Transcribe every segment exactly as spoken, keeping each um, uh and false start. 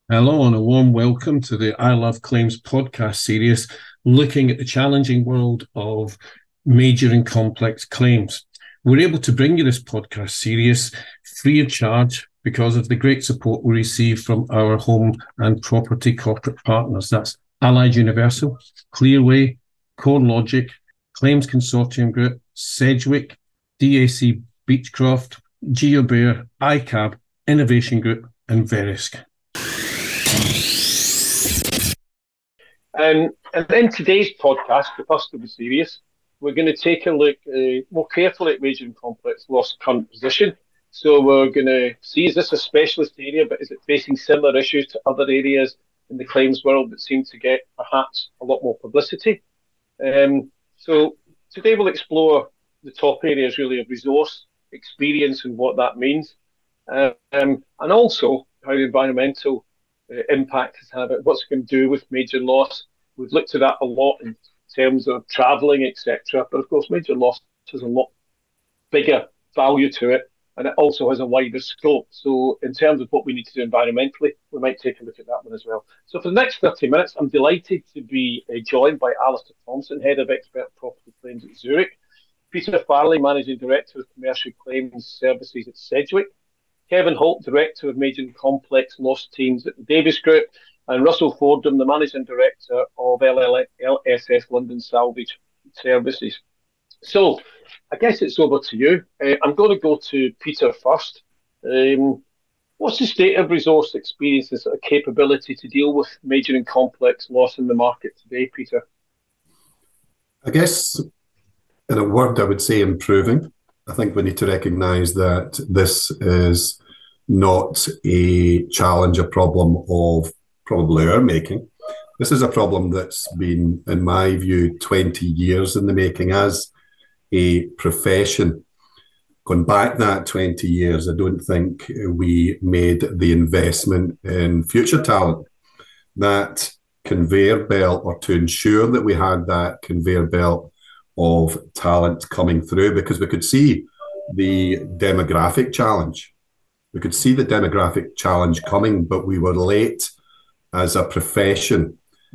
Hello, and a warm welcome to the I Love Claims podcast series, looking at the challenging world of major and complex claims. We're able to bring you this podcast series free of charge because of the great support we receive from our home and property corporate partners. That's Allied Universal, Clearway, CoreLogic, Claims Consortium Group, Sedgwick, D A C Beechcroft, GeoBear, I C A B, Innovation Group, and Verisk. Um, and in today's podcast, the first of the series, we're going to take a look uh, more carefully at major and complex loss current position. So we're going to see, is this a specialist area, but is it facing similar issues to other areas in the claims world that seem to get perhaps a lot more publicity? Um, so today we'll explore the top areas really of resource, experience and what that means, um, and also how the environmental uh, impact has had, what's it going to do with major loss. We've looked at that a lot in terms of travelling, et cetera. But of course, major loss has a lot bigger value to it, and it also has a wider scope. So in terms of what we need to do environmentally, we might take a look at that one as well. So for the next thirty minutes, I'm delighted to be uh, joined by Alistair Thompson, Head of Expert Property Claims at Zurich, Peter Farley, Managing Director of Commercial Claims Services at Sedgwick, Kevin Holt, Director of Major and Complex Loss Teams at the Davis Group, and Russell Fordham, the Managing Director of L S S London Salvage Services. So, I guess it's over to you. Uh, I'm going to go to Peter first. Um, what's the state of resource experience and sort of capability to deal with major and complex loss in the market today, Peter? I guess, in a word, I would say improving. I think we need to recognise that this is not a challenge, a problem of probably our making. This is a problem that's been, in my view, twenty years in the making as a profession. Going back that twenty years, I don't think we made the investment in future talent, that conveyor belt, or to ensure that we had that conveyor belt of talent coming through, because we could see the demographic challenge. We could see the demographic challenge coming, but we were late as a profession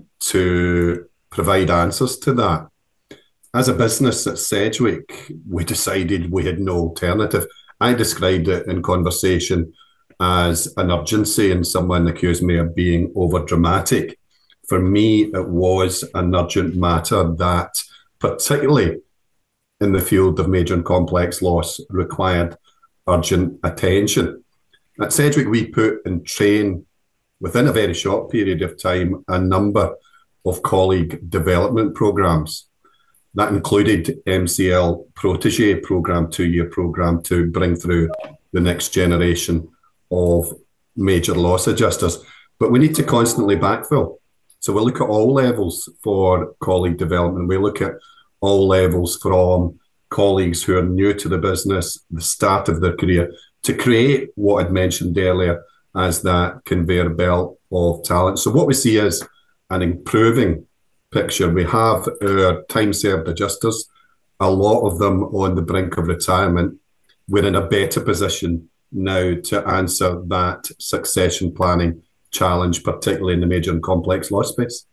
to provide answers to that. As a business at Sedgwick, we decided we had no alternative. I described it in conversation as an urgency, and someone accused me of being over dramatic. For me, it was an urgent matter that, particularly in the field of major and complex loss, required urgent attention. At Sedgwick, we put and train, within a very short period of time, a number of colleague development programs. That included M C L Protégé program, two-year program to bring through the next generation of major loss adjusters. But we need to constantly backfill. So we look at all levels for colleague development. We look at all levels from colleagues who are new to the business, the start of their career, to create what I'd mentioned earlier as that conveyor belt of talent. So what we see is an improving picture. We have our time-served adjusters, a lot of them on the brink of retirement. We're in a better position now to answer that succession planning challenge, particularly in the major and complex loss space.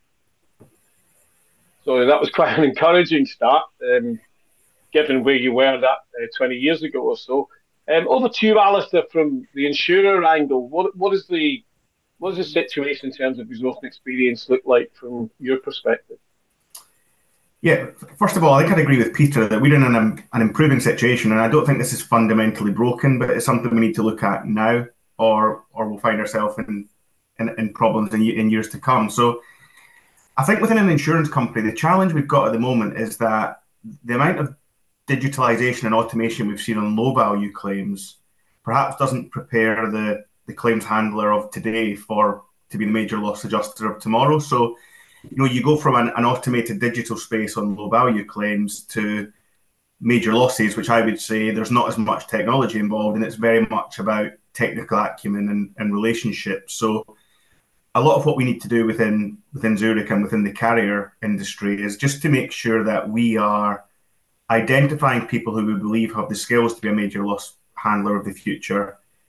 So that was quite an encouraging start, um, given where you were that uh, twenty years ago or so. Um, over to you, Alistair, from the insurer angle. What what is the what does the situation in terms of resource and experience look like from your perspective? Yeah, first of all, I think I'd agree with Peter that we're in an, an improving situation, and I don't think this is fundamentally broken, but it's something we need to look at now, or or we'll find ourselves in, in, in problems in, in years to come. So I think within an insurance company, the challenge we've got at the moment is that the amount of digitalization and automation we've seen on low value claims perhaps doesn't prepare the, the claims handler of today for to be the major loss adjuster of tomorrow. So, you know, you go from an, an automated digital space on low value claims to major losses, which I would say there's not as much technology involved, and it's very much about technical acumen and, and relationships. So a lot of what we need to do within within Zurich and within the carrier industry is just to make sure that we are identifying people who we believe have the skills to be a major loss handler of the future,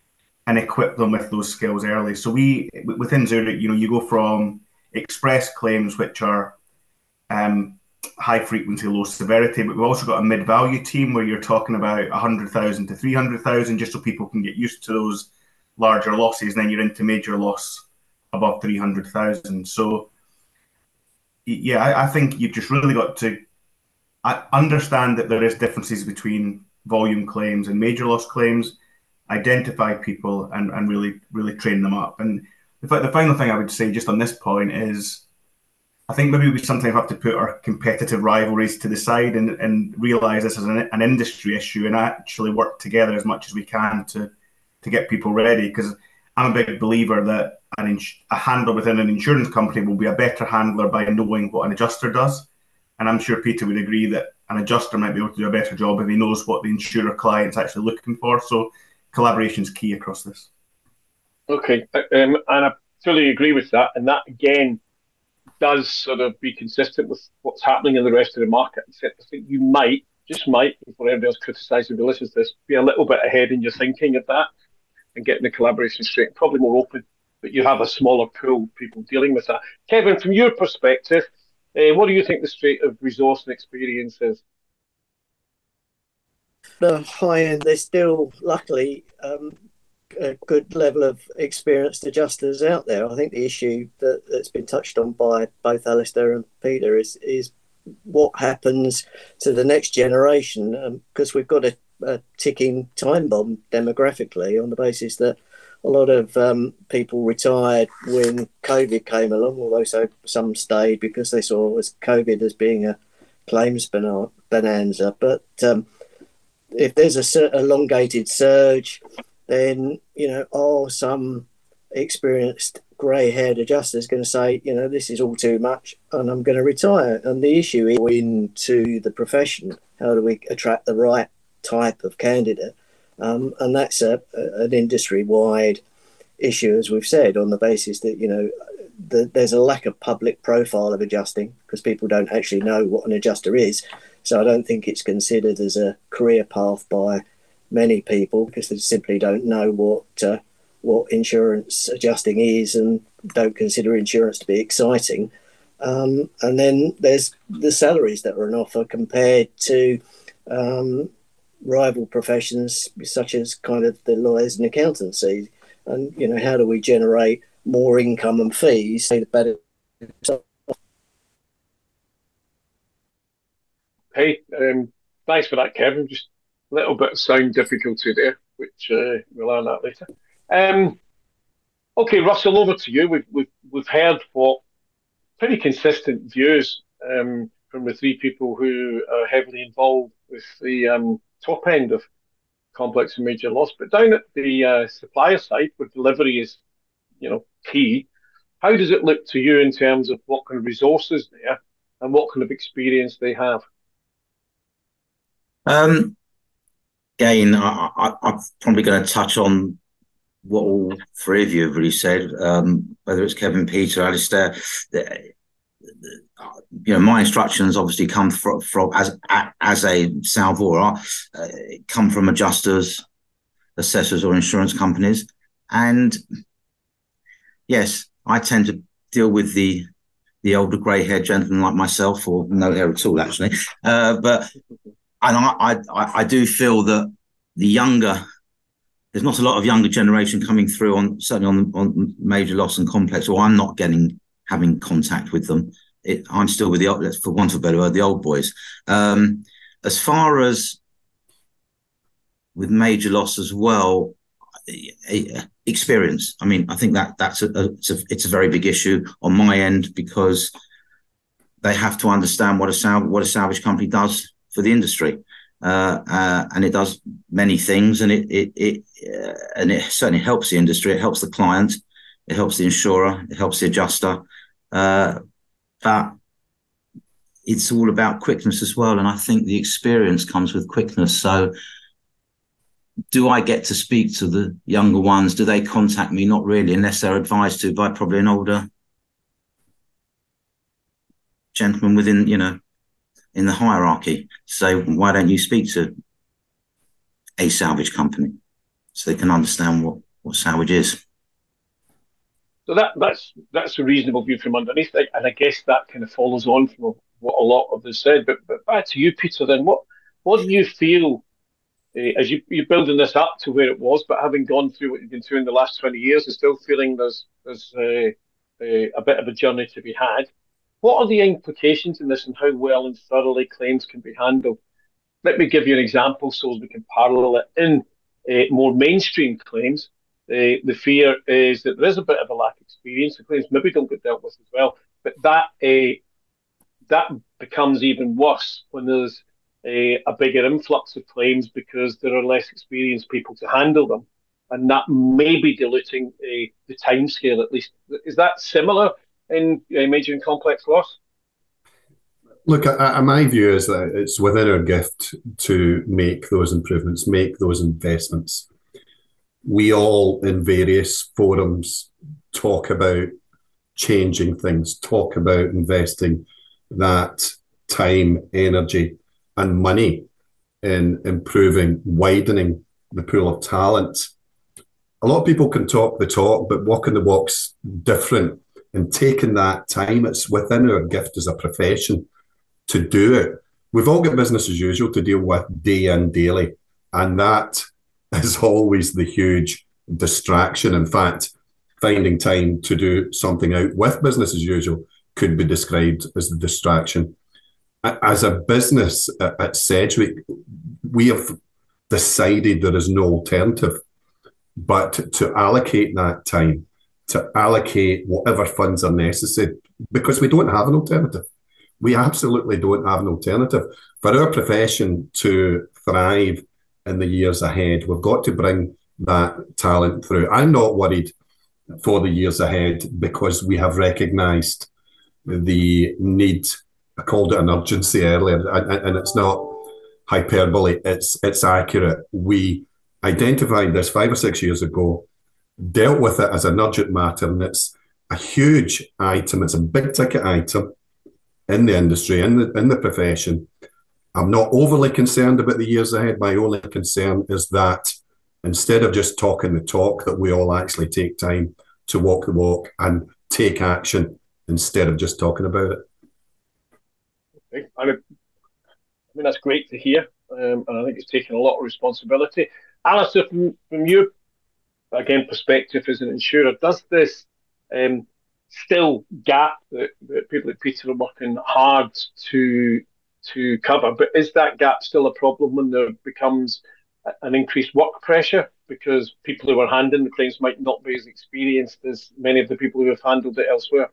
and equip them with those skills early. So we, within Zurich, you know, you go from express claims, which are um, high frequency, low severity, but we've also got a mid-value team where you're talking about one hundred thousand to three hundred thousand, just so people can get used to those larger losses. And then you're into major loss above three hundred thousand. So yeah, I, I think you've just really got to understand that there is differences between volume claims and major loss claims, identify people and, and really, really train them up. And the, the final thing I would say just on this point is, I think maybe we sometimes have to put our competitive rivalries to the side and, and realize this is an, an industry issue and actually work together as much as we can to, to get people ready. Because I'm a big believer that an ins- a handler within an insurance company will be a better handler by knowing what an adjuster does. And I'm sure Peter would agree that an adjuster might be able to do a better job if he knows what the insurer client's actually looking for. So collaboration is key across this. Okay, um, and I fully agree with that. And that, again, does sort of be consistent with what's happening in the rest of the market. Except I think you might, just might, before everybody else criticises who listens to this, be a little bit ahead in your thinking of that and getting the collaboration straight, probably more open, but you have a smaller pool of people dealing with that. Kevin, from your perspective, uh, what do you think the state of resource and experience is? The high end, there's still, luckily, um, a good level of experienced adjusters out there. I think the issue that, that's been touched on by both Alistair and Peter is is what happens to the next generation, because um, we've got a, a ticking time bomb demographically on the basis that a lot of um, people retired when COVID came along, although so some stayed because they saw as COVID as being a claims bonanza. But um, if there's a sur- elongated surge, then, you know, are some experienced grey-haired adjusters going to say, you know, this is all too much and I'm going to retire? And the issue is into the profession. How do we attract the right type of candidate? Um, and that's a, a, an industry-wide issue, as we've said, on the basis that, you know, the, there's a lack of public profile of adjusting because people don't actually know what an adjuster is. So I don't think it's considered as a career path by many people because they simply don't know what uh, what insurance adjusting is and don't consider insurance to be exciting. Um, and then there's the salaries that are on offer compared to um, rival professions such as kind of the lawyers and accountancy. And, you know, how do we generate more income and fees? The better. Hey, um, thanks for that, Kevin. Just a little bit of sound difficulty there, which uh, we'll learn that later. Um, okay, Russell, over to you. We've we've we've heard what pretty consistent views um, from the three people who are heavily involved with the um, top end of complex and major loss. But down at the uh, supplier side, where delivery is, you know, key, how does it look to you in terms of what kind of resources there and what kind of experience they have? Um, again, I, I, I'm probably going to touch on what all three of you have really said, um, whether it's Kevin, Peter, Alistair. The, the, you know, my instructions obviously come from, from as as a salvora, uh, come from adjusters, assessors, or insurance companies, and yes, I tend to deal with the the older grey-haired gentlemen like myself, or no hair at all, actually, uh, but. And I, I, I do feel that the younger, there's not a lot of younger generation coming through on certainly on, on major loss and complex, or I'm not getting having contact with them. It, I'm still with the, for want of a better word, the old boys. Um, as far as with major loss as well, experience. I mean, I think that that's a, a, it's a it's a very big issue on my end because they have to understand what a sal- what a salvage company does for the industry, uh, uh, and it does many things, and it it, it uh, and it certainly helps the industry. It helps the client, it helps the insurer, it helps the adjuster, uh, but it's all about quickness as well. And I think the experience comes with quickness. So, do I get to speak to the younger ones? Do they contact me? Not really, unless they're advised to by probably an older gentleman within, you know, in the hierarchy. So why don't you speak to a salvage company so they can understand what what Sandwich is. So that that's that's a reasonable view from underneath, and I guess that kind of follows on from what a lot of us said. But but back to you, Peter. Then what what do you feel uh, as you you're building this up to where it was, but having gone through what you've been through in the last twenty years, and still feeling there's there's uh, uh, a bit of a journey to be had. What are the implications in this, and how well and thoroughly claims can be handled? Let me give you an example so we can parallel it in uh, more mainstream claims. Uh, the fear is that there is a bit of a lack of experience. The claims maybe don't get dealt with as well, but that uh, that becomes even worse when there's a, a bigger influx of claims because there are less experienced people to handle them, and that may be diluting uh, the timescale at least. Is that similar in uh, major and complex loss? Look, I, I, my view is that it's within our gift to make those improvements, make those investments. We all, in various forums, talk about changing things, talk about investing that time, energy, and money in improving, widening the pool of talent. A lot of people can talk the talk, but walking the walk's different. And taking that time, it's within our gift as a profession to do it. We've all got business as usual to deal with day in, daily, and that is always the huge distraction. In fact, finding time to do something out with business as usual could be described as the distraction. As a business at Sedgwick, we have decided there is no alternative but to allocate that time, to allocate whatever funds are necessary, because we don't have an alternative. We absolutely don't have an alternative. For our profession to thrive in the years ahead, we've got to bring that talent through. I'm not worried for the years ahead because we have recognised the need. I called it an urgency earlier, and, and it's not hyperbole, it's, it's accurate. We identified this five or six years ago, dealt with it as an urgent matter, and it's a huge item. It's a big ticket item in the industry, in the, in the profession. I'm not overly concerned about the years ahead. My only concern is that instead of just talking the talk, that we all actually take time to walk the walk and take action instead of just talking about it. Okay. I mean, I mean that's great to hear, um, and I think it's taken a lot of responsibility. Alistair, from, from your, again, perspective as an insurer, does this um, still gap that, that people like Peter are working hard to to cover, but is that gap still a problem when there becomes an increased work pressure because people who are handling the claims might not be as experienced as many of the people who have handled it elsewhere?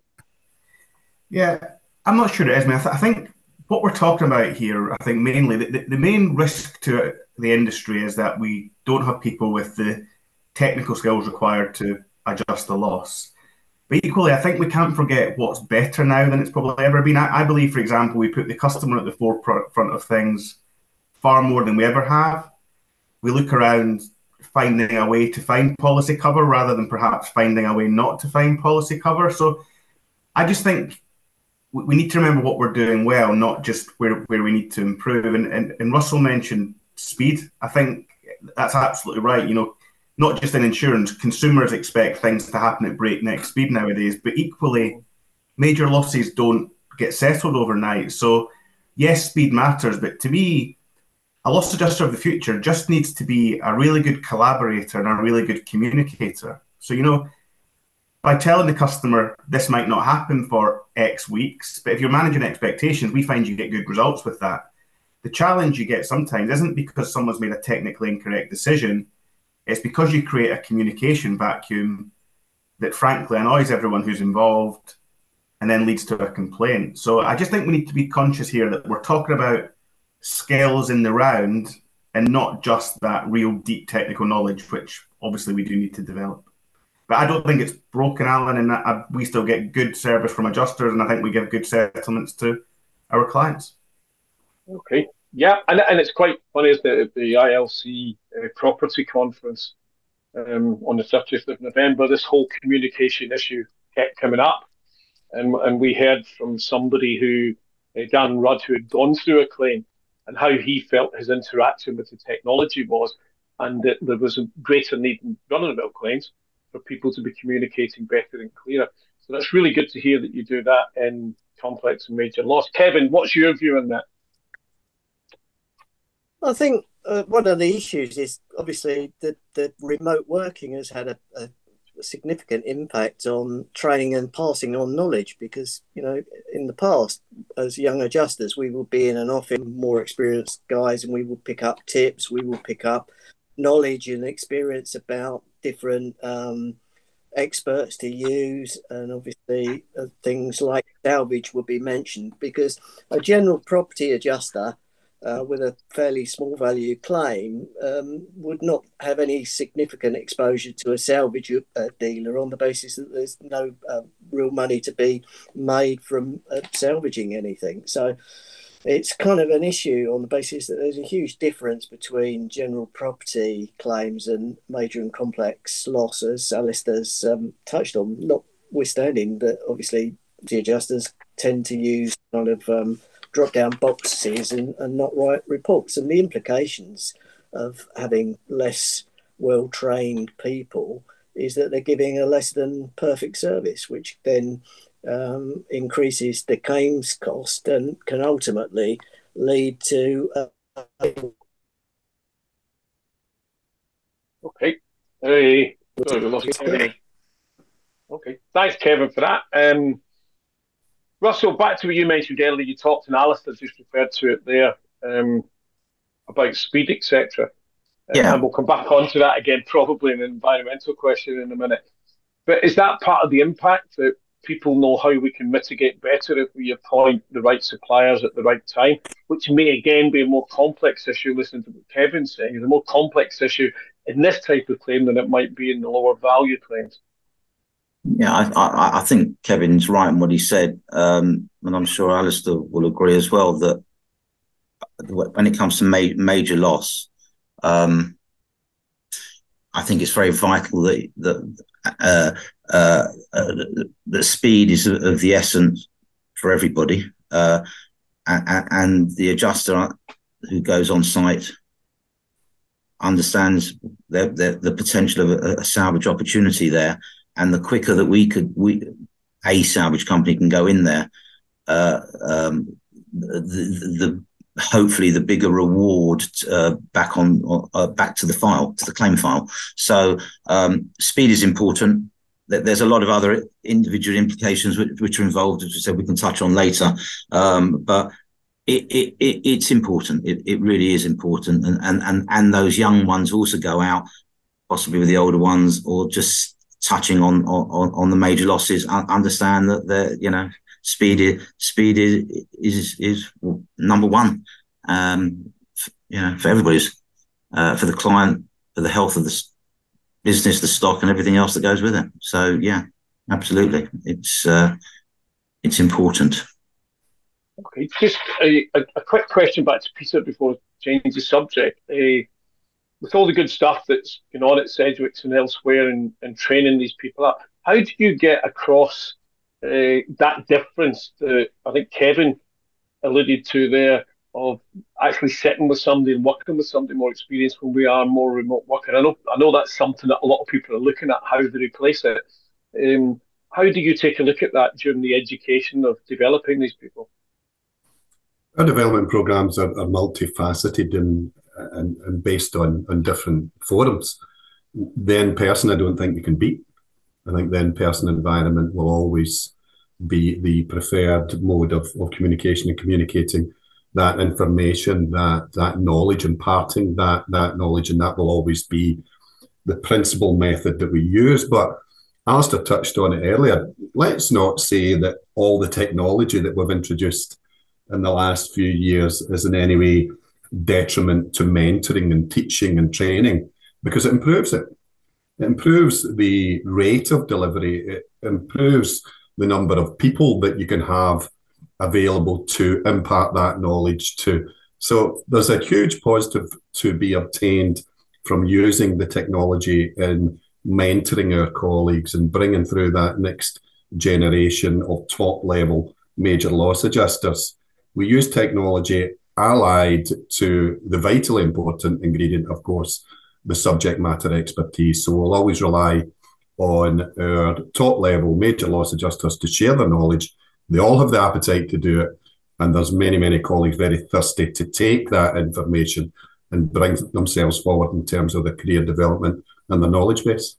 Yeah, I'm not sure it is, man. I, th- I think what we're talking about here, I think mainly the, the, the main risk to the industry is that we don't have people with the technical skills required to adjust the loss. But equally, I think we can't forget what's better now than it's probably ever been. I, I believe, for example, we put the customer at the forefront of things far more than we ever have. We look around finding a way to find policy cover rather than perhaps finding a way not to find policy cover. So I just think we need to remember what we're doing well, not just where, where we need to improve. And, and, and Russell mentioned speed. I think that's absolutely right. You know, not just in insurance, consumers expect things to happen at breakneck speed nowadays, but equally, major losses don't get settled overnight. So yes, speed matters, but to me, a loss adjuster of the future just needs to be a really good collaborator and a really good communicator. So, you know, by telling the customer this might not happen for X weeks, but if you're managing expectations, we find you get good results with that. The challenge you get sometimes isn't because someone's made a technically incorrect decision. It's because you create a communication vacuum that frankly annoys everyone who's involved and then leads to a complaint. So I just think we need to be conscious here that we're talking about skills in the round and not just that real deep technical knowledge, which obviously we do need to develop. But I don't think it's broken, Alan, and that we still get good service from adjusters, and I think we give good settlements to our clients. Okay. Yeah, and and it's quite funny is that the I L C uh, property conference um, on the thirtieth of November, this whole communication issue kept coming up, and and we heard from somebody who, uh, Dan Rudd, who had gone through a claim, and how he felt his interaction with the technology was. and that there was a greater need in run-of-the-mill claims for people to be communicating better and clearer. So that's really good to hear that you do that in complex and major loss. Kevin, what's your view on that? I think uh, one of the issues is obviously that the remote working has had a, a significant impact on training and passing on knowledge, because, you know, in the past, as young adjusters, we would be in an office, more experienced guys, and we would pick up tips, we would pick up knowledge and experience about different um, experts to use, and obviously uh, things like salvage would be mentioned, because a general property adjuster Uh, with a fairly small value claim um, would not have any significant exposure to a salvage uh, dealer, on the basis that there's no uh, real money to be made from uh, salvaging anything. So it's kind of an issue on the basis that there's a huge difference between general property claims and major and complex loss, as Alistair's um, touched on, notwithstanding that obviously the adjusters tend to use kind of um, drop down boxes and, and not write reports, and the implications of having less well-trained people is that they're giving a less than perfect service, which then um, increases the claims cost and can ultimately lead to uh, okay hey, sorry, we lost Kevin. Okay, thanks Kevin for that. um Russell, back to what you mentioned earlier. You talked, and Alistair just referred to it there, um, about speed, et cetera. Yeah. And we'll come back onto that again, probably in an environmental question in a minute. But is that part of the impact, that people know how we can mitigate better if we appoint the right suppliers at the right time, which may again be a more complex issue, listening to what Kevin's saying, is a more complex issue in this type of claim than it might be in the lower value claims? Yeah, I, I, I think Kevin's right in what he said, um, and I'm sure Alistair will agree as well, that when it comes to ma- major loss, um, I think it's very vital that that uh, uh, uh, the speed is of the essence for everybody, uh, and, and the adjuster who goes on site understands the, the, the potential of a, a salvage opportunity there. And the quicker that we could, we a salvage company can go in there, uh, um, the, the hopefully the bigger reward uh, back on uh, back to the file, to the claim file. So um, speed is important. There's a lot of other individual implications which, which are involved, as we said, we can touch on later. Um, but it, it, it, it's important. It, it really is important. And, and and and those young ones also go out, possibly with the older ones, or just touching on, on, on the major losses, understand that the, you know, speed is, speed is, is, is number one, um, f- you know, for everybody's, uh, for the client, for the health of the business, the stock and everything else that goes with it. So yeah, absolutely. It's, uh, it's important. Okay, just a, a, a quick question back to Peter before changing the subject. Uh, With all the good stuff that's going on at Sedgwicks and elsewhere, and, and training these people up, how do you get across uh, that difference that I think Kevin alluded to there, of actually sitting with somebody and working with somebody more experienced when we are more remote working? I know, I know that's something that a lot of people are looking at, how they replace it. Um, how do you take a look at that during the education of developing these people? Our development programs are, are multifaceted and And, and based on, on different forums. The in-person, I don't think you can beat. I think the in-person environment will always be the preferred mode of, of communication and communicating that information, that that knowledge, imparting that that knowledge, and that will always be the principal method that we use. But Alistair touched on it earlier. Let's not say that all the technology that we've introduced in the last few years is in any way detriment to mentoring and teaching and training, because it improves it. It improves the rate of delivery. It improves the number of people that you can have available to impart that knowledge to. So there's a huge positive to be obtained from using the technology in mentoring our colleagues and bringing through that next generation of top level major loss adjusters. We use technology allied to the vitally important ingredient, of course, the subject matter expertise. So we'll always rely on our top level major loss adjusters to share their knowledge. They all have the appetite to do it. And there's many, many colleagues very thirsty to take that information and bring themselves forward in terms of their career development and their knowledge base.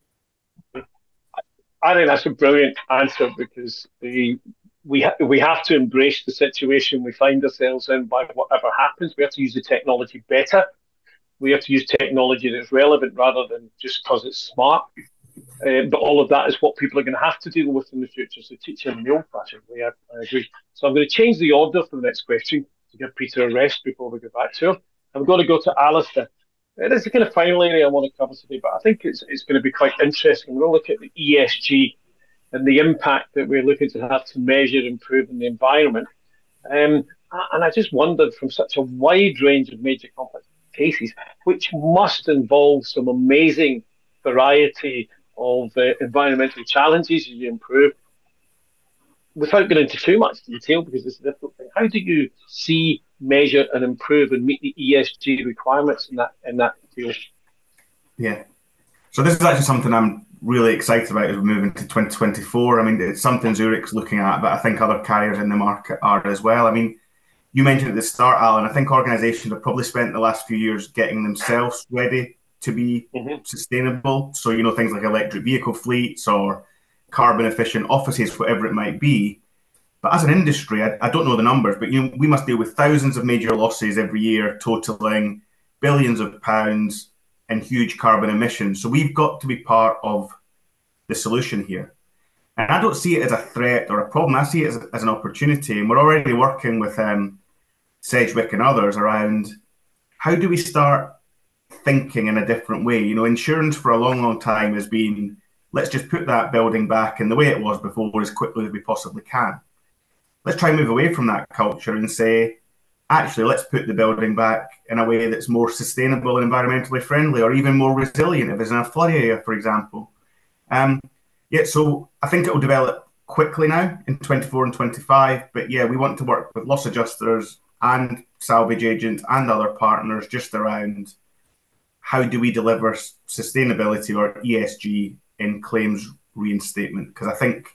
I think that's a brilliant answer, because the we ha- we have to embrace the situation we find ourselves in by whatever happens. We have to use the technology better. We have to use technology that's relevant rather than just because it's smart. Uh, but all of that is what people are going to have to deal with in the future. So teaching in the old-fashioned way, I, I agree. So I'm going to change the order for the next question to give Peter a rest before we go back to him. I'm going to go to Alistair. It is the kind of final area I want to cover today, but I think it's it's going to be quite interesting. We're going to look at the E S G and the impact that we're looking to have to measure improving the environment. Um, and I just wondered, from such a wide range of major complex cases, which must involve some amazing variety of uh, environmental challenges as you improve, without going into too much detail, because it's a difficult thing, how do you see, measure and improve and meet the E S G requirements in that in that field? Yeah. So this is actually something I'm really excited about as we move into twenty twenty-four. I mean, it's something Zurich's looking at, but I think other carriers in the market are as well. I mean, you mentioned at the start, Alan, I think organisations have probably spent the last few years getting themselves ready to be mm-hmm. sustainable. So, you know, things like electric vehicle fleets or carbon efficient offices, whatever it might be. But as an industry, I, I don't know the numbers, but you know, we must deal with thousands of major losses every year, totaling billions of pounds and huge carbon emissions. So we've got to be part of the solution here. And I don't see it as a threat or a problem. I see it as, as an opportunity. And we're already working with um, Sedgwick and others around how do we start thinking in a different way. You know, insurance for a long, long time has been, let's just put that building back in the way it was before as quickly as we possibly can. Let's try and move away from that culture and say, actually, let's put the building back in a way that's more sustainable and environmentally friendly, or even more resilient if it's in a flood area, for example. Um, yeah, so I think it will develop quickly now in twenty-four and twenty-five. But yeah, we want to work with loss adjusters and salvage agents and other partners just around how do we deliver sustainability or E S G in claims reinstatement? Because I think,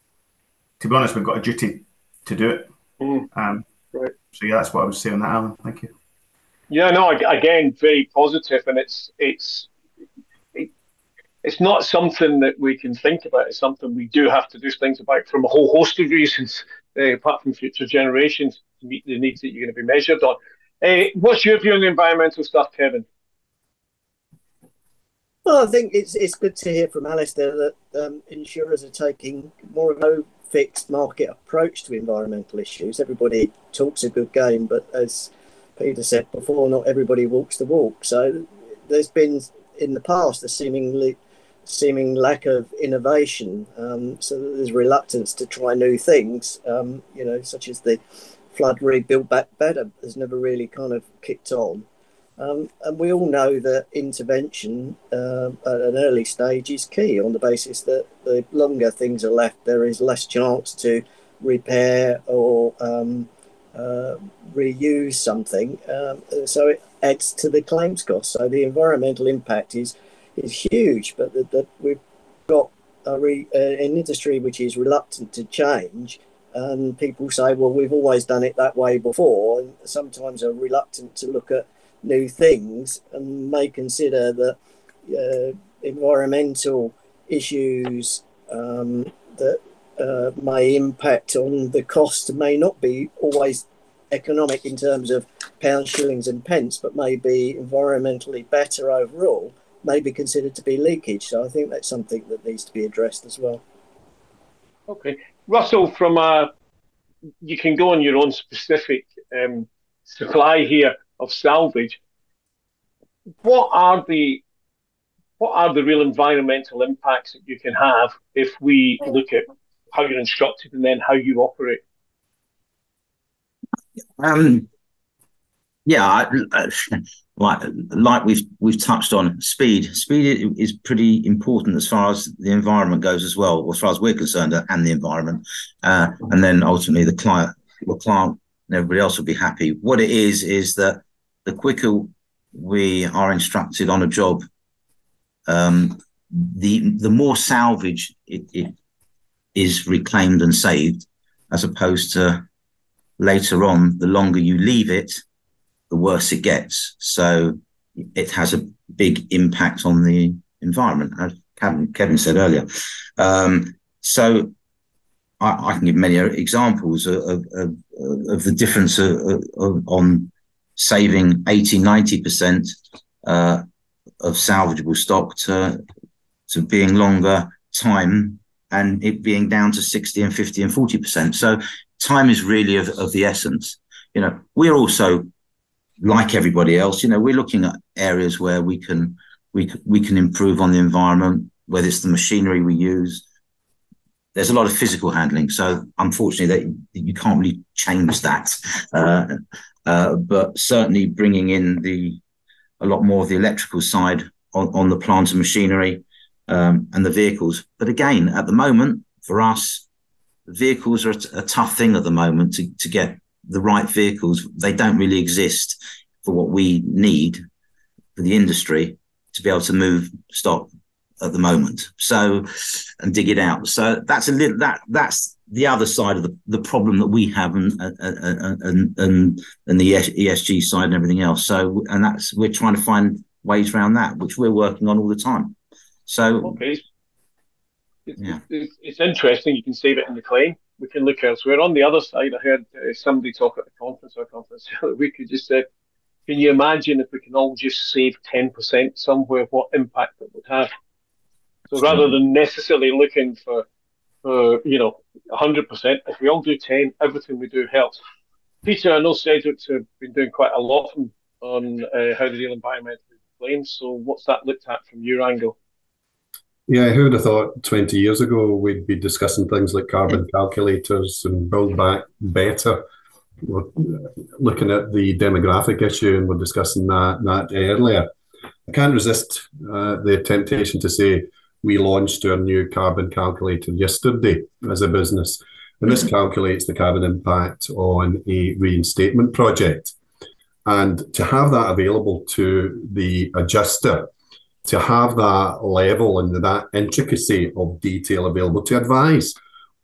to be honest, we've got a duty to do it. Mm, um, right. So yeah, that's what I would say on that, Alan. Thank you. Yeah, no, again, very positive, and it's it's it, it's not something that we can think about. It's something we do have to do things about from a whole host of reasons, uh, apart from future generations, to meet the needs that you're going to be measured on. Uh, what's your view on the environmental stuff, Kevin? Well, I think it's it's good to hear from Alistair that um, insurers are taking more of a fixed market approach to environmental issues. Everybody talks a good game, but as Peter said before, not everybody walks the walk. So there's been in the past a seemingly seeming lack of innovation. Um, so there's reluctance to try new things, um, you know, such as the flood rebuild back better has never really kind of kicked on. Um, and we all know that intervention uh, at an early stage is key, on the basis that the longer things are left, there is less chance to repair or um, uh, reuse something. Um, so it adds to the claims cost. So the environmental impact is is huge, but that, that we've got a re, uh, an industry which is reluctant to change. And people say, well, we've always done it that way before, and sometimes are reluctant to look at new things and may consider that uh, environmental issues um, that uh, may impact on the cost may not be always economic in terms of pounds, shillings and pence, but may be environmentally better overall, may be considered to be leakage. So I think that's something that needs to be addressed as well. Okay. Russell, from a, you can go on your own specific um, supply here of salvage. What are the what are the real environmental impacts that you can have if we look at how you're instructed and then how you operate? Um, yeah, like like we've we've touched on, speed. Speed is pretty important as far as the environment goes as well, as far as we're concerned, and the environment, uh, and then ultimately the client, the client, and everybody else will be happy. What it is is that the quicker we are instructed on a job, um, the the more salvage it, it is reclaimed and saved, as opposed to later on, the longer you leave it, the worse it gets. So it has a big impact on the environment, as Kevin, Kevin said earlier. Um, so I, I can give many examples of, of, of, of the difference of, of, on saving eighty, ninety percent uh, of salvageable stock to, to being longer time and it being down to sixty and fifty and forty percent. So time is really of, of the essence. You know, we're also, like everybody else, you know, we're looking at areas where we can we we can improve on the environment, whether it's the machinery we use. There's a lot of physical handling, so unfortunately, that you can't really change that. Uh, uh, but certainly, bringing in the a lot more of the electrical side on, on the plant and machinery um, and the vehicles. But again, at the moment, for us, vehicles are a, a tough thing at the moment to to get the right vehicles. They don't really exist for what we need for the industry to be able to move stock at the moment. So, and dig it out. So that's a little, that that's the other side of the, the problem that we have, and and and and, and the E S G side and everything else. So, and that's, we're trying to find ways around that, which we're working on all the time. So, okay. It's, yeah. it's, it's interesting. You can save it in the claim. We can look elsewhere. On the other side, I heard uh, somebody talk at the conference, our conference the other week, who just said, can you imagine if we can all just save ten percent somewhere, what impact it would have? So rather than necessarily looking for, for you know, one hundred percent, if we all do ten, everything we do helps. Peter, I know Cedric's have been doing quite a lot on, on uh, how to deal environmental claims. So what's that looked at from your angle? Yeah, who would have thought twenty years ago we'd be discussing things like carbon calculators and Build Back Better. We're looking at the demographic issue, and we're discussing that, that earlier. I can't resist uh, the temptation to say we launched our new carbon calculator yesterday as a business, and this calculates the carbon impact on a reinstatement project. And to have that available to the adjuster, to have that level and that intricacy of detail available to advise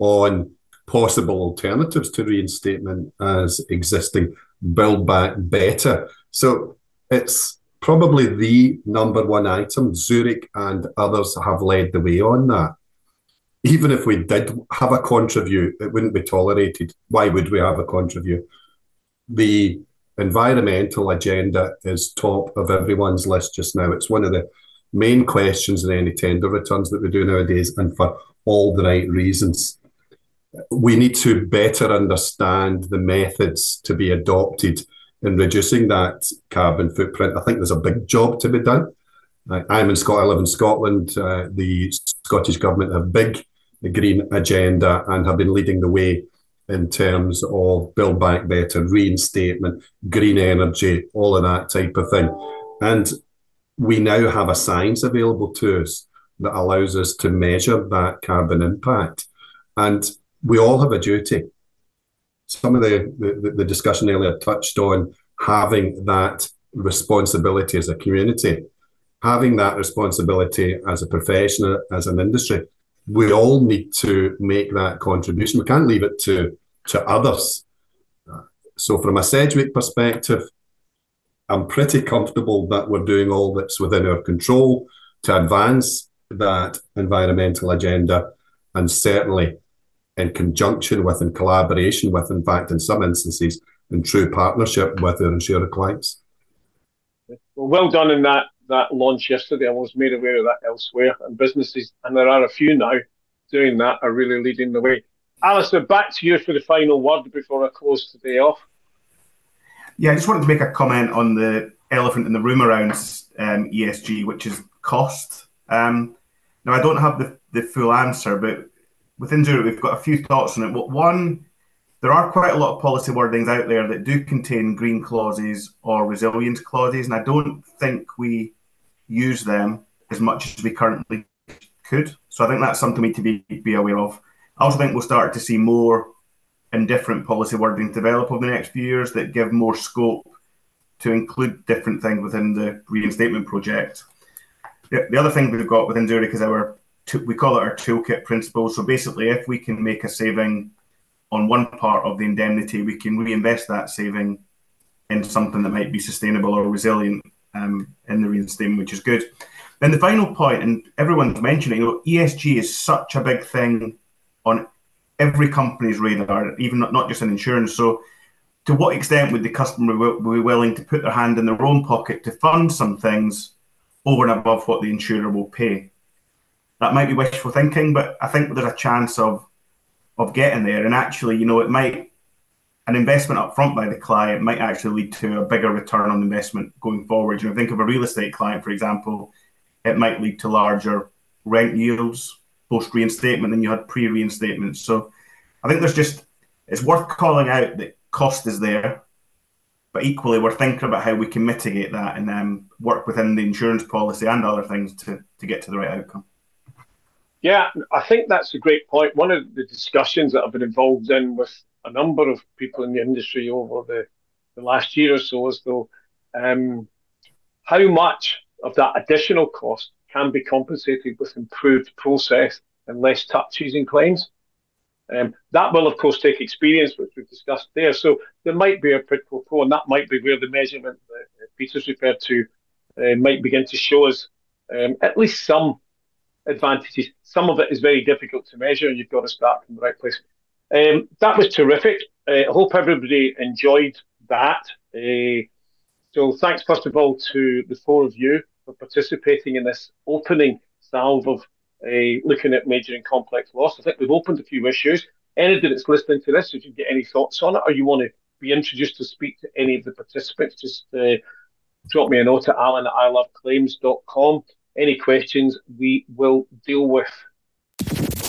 on possible alternatives to reinstatement as existing, Build Back Better. So it's probably the number one item. Zurich and others have led the way on that. Even if we did have a contriview, it wouldn't be tolerated. Why would we have a contriview? The environmental agenda is top of everyone's list just now. It's one of the main questions in any tender returns that we do nowadays, and for all the right reasons. We need to better understand the methods to be adopted in reducing that carbon footprint. I think there's a big job to be done. I'm in Scotland, I live in Scotland. Uh, the Scottish Government have big the green agenda and have been leading the way in terms of Build Back Better, reinstatement, green energy, all of that type of thing. And we now have a science available to us that allows us to measure that carbon impact. And we all have a duty. Some of the, the, the discussion earlier touched on having that responsibility as a community, having that responsibility as a profession, as an industry. We all need to make that contribution. We can't leave it to, to others. So from a Sedgwick perspective, I'm pretty comfortable that we're doing all that's within our control to advance that environmental agenda, and certainly in conjunction with, in collaboration with, in fact, in some instances, in true partnership with our insurer clients. Well, well done in that, that launch yesterday. I was made aware of that elsewhere, and businesses, and there are a few now doing that, are really leading the way. Alistair, back to you for the final word before I close today off. Yeah, I just wanted to make a comment on the elephant in the room around um, E S G, which is cost. Um, now, I don't have the, the full answer, but within Zurich, we've got a few thoughts on it. Well, one, there are quite a lot of policy wordings out there that do contain green clauses or resilience clauses, and I don't think we use them as much as we currently could. So I think that's something we need to be, be aware of. I also think we'll start to see more and different policy wording develop over the next few years that give more scope to include different things within the reinstatement project. The, the other thing we've got within Zurich is our, we call it our toolkit principle. So basically, if we can make a saving on one part of the indemnity, we can reinvest that saving in something that might be sustainable or resilient um, in the reinstatement, which is good. Then the final point, and everyone's mentioning, you know, E S G is such a big thing on every company's radar, even not, not just in insurance. So to what extent would the customer be willing to put their hand in their own pocket to fund some things over and above what the insurer will pay? That might be wishful thinking, but I think there's a chance of of getting there. And actually, you know, it might, an investment up front by the client might actually lead to a bigger return on investment going forward. You know, think of a real estate client, for example, it might lead to larger rent yields post-reinstatement than you had pre-reinstatement. So I think there's just, it's worth calling out that cost is there, but equally we're thinking about how we can mitigate that and um, work within the insurance policy and other things to, to get to the right outcome. Yeah, I think that's a great point. One of the discussions that I've been involved in with a number of people in the industry over the, the last year or so is though, um, how much of that additional cost can be compensated with improved process and less touches in claims. Um, that will, of course, take experience, which we've discussed there. So there might be a quid pro quo, and that might be where the measurement that Peter's referred to uh, might begin to show us um, at least some advantages. Some of it is very difficult to measure, and you've got to start from the right place. Um, that was terrific. Uh, I hope everybody enjoyed that. Uh, so thanks, first of all, to the four of you for participating in this opening salve of uh, looking at major and complex loss. I think we've opened a few issues. Anybody that's listening to this, if you get any thoughts on it, or you want to be introduced to speak to any of the participants, just uh, drop me a note at alan at i love claims dot com. Any questions we will deal with.